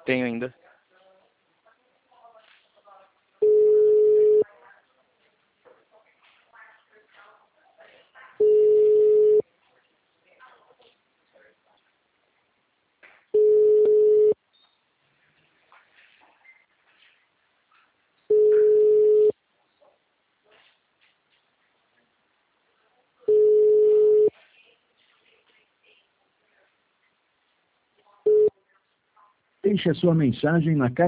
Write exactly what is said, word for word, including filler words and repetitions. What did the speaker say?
Tenho ainda. Deixe a sua mensagem na caixa